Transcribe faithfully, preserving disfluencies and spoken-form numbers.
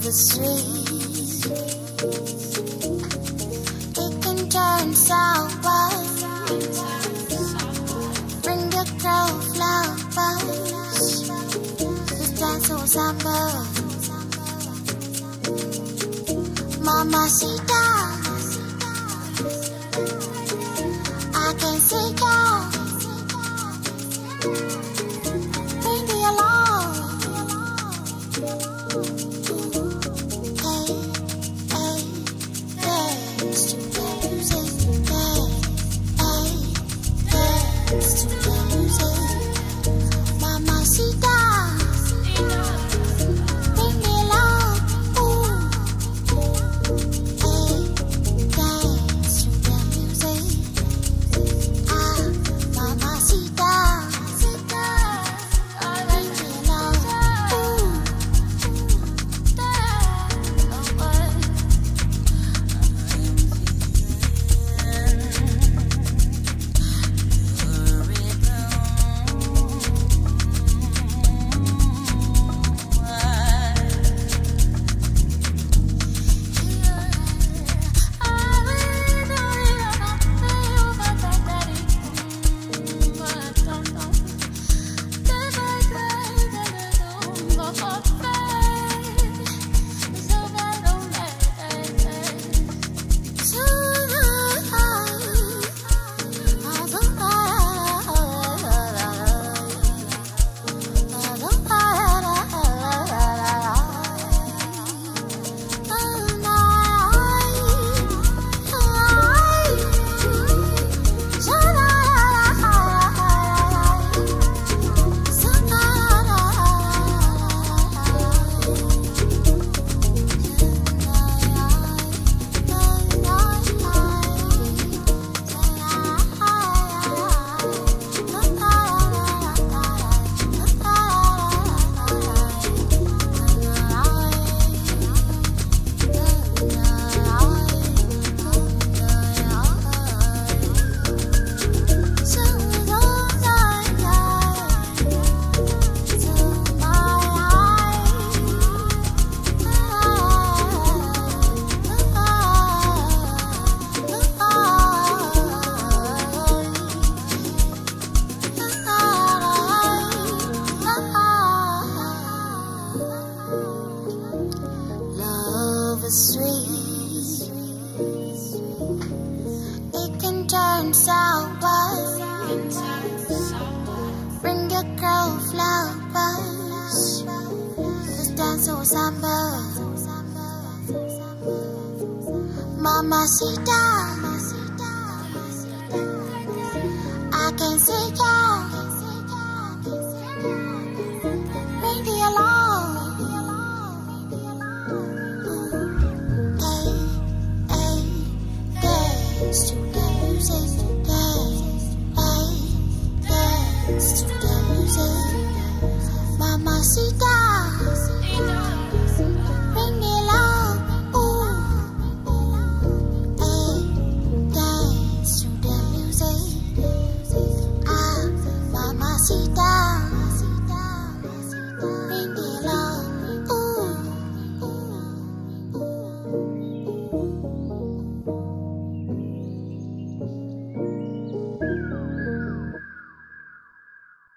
Love is sweet. It can turn sour. Bring your girl flowers. This dance on summer. Mamacita, I can see you. Bring me along. Hey, hey, dance to the music. Hey, hey, dance to the music. Mamacita. Sweet. It can turn sour. Bring your girl flowers. This dance on summer. Mamacita, I can see you. Bring me along. Dance to the music, dance, hey, dance to the music, Mamacita.